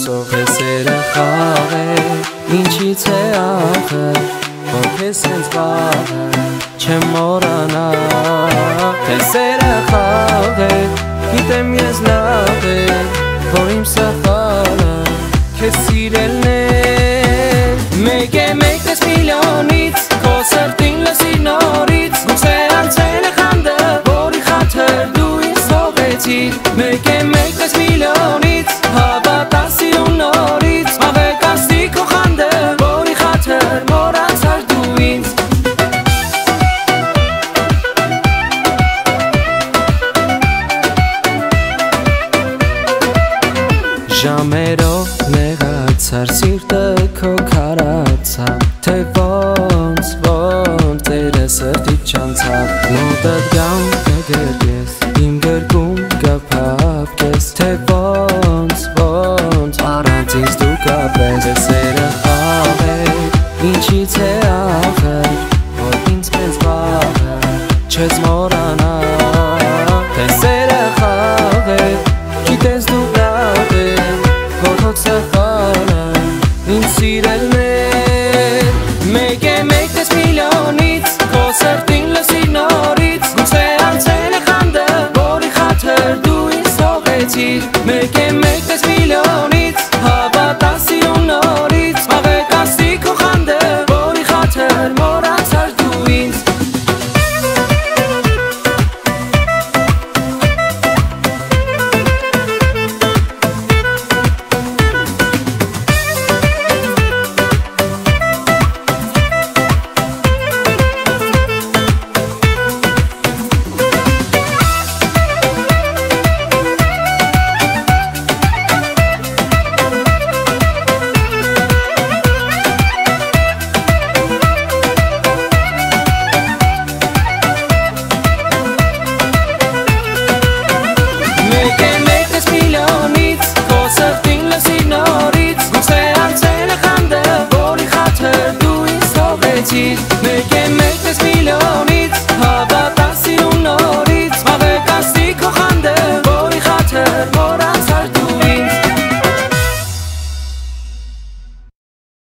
հուսով է սերը խաղ է, ինչից է ախր, որ քեզ հենց վաղը չեմ մոռանա, թե սերը խաղ է, գիտեմ ես լավ է, որ իմ սխալը քեզ սիրելն է, մեկ է մեկս միլիոնից, քո սրտին լսի նորից, գուցե անցել է խանդը, որի խաթր դու ինձ թողեցիր, մեկ է մեկս միլիոնից, հավատա սիրուն նորից, աղեկացնի քո խանդը, որի խաթր մոռացար դու ինձ։ Ժամերով նեղացար, սիրտը քո քարացավ, թե ոնց տերը սրտից չանցավ, մոտդ գամ կգրկես, իմ գրկում կփափկես, թե ոնց առանց ինձ դու կապես, է սերը խաղ է, ինչից է ախր, որ ինձ մեզ վաղը չես մոռանա, թե